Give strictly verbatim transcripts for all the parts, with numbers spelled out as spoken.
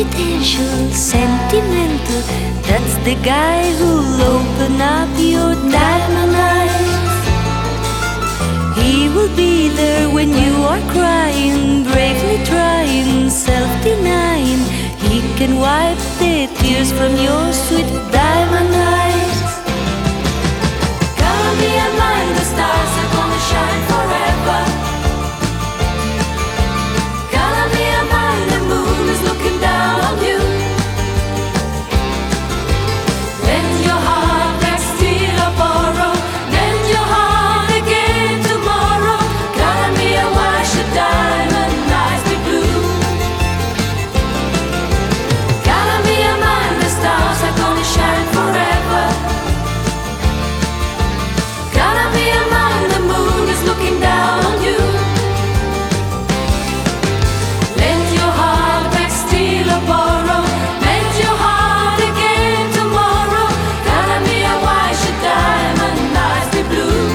confidential, sentimental. That's the guy who'll open up your diamond eyes. He will be there when you are crying, bravely trying, self-denying. He can wipe the tears from your sweet diamond eyes. Gonna be a mind, the stars are gonna shine forever. Gonna be a mind, the moon is looking down on you. Lend your heart, back, steal or borrow. Lend your heart again tomorrow. Gonna be a why should diamond eyes be blue? Gonna be a mind, the stars are gonna shine forever. Gonna be a mind, the moon is looking down on you. Lend your heart back, steal or borrow. Lend your heart again tomorrow. Gonna be a why should diamond eyes be blue?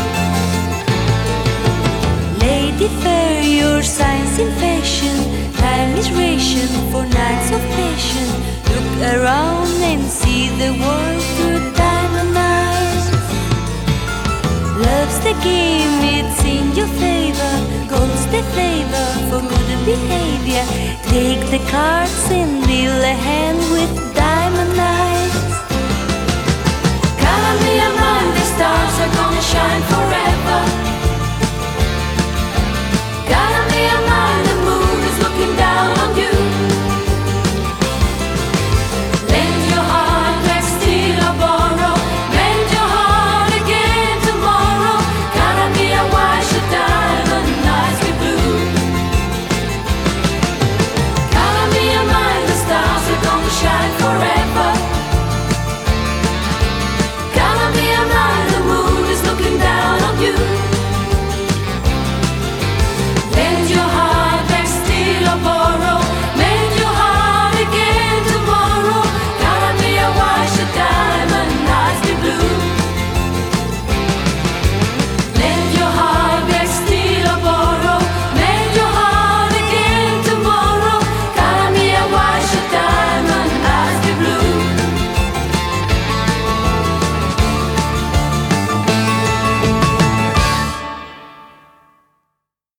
Lady fair, your signs in fashion. Time is ration for nights of passion. Look around and see the world through diamond eyes. Love's the game, it's in your favor. Gold's the flavor for good behavior. Take the cards and deal a hand with diamond eyes. Gonna be a mind, the stars are gonna shine forever.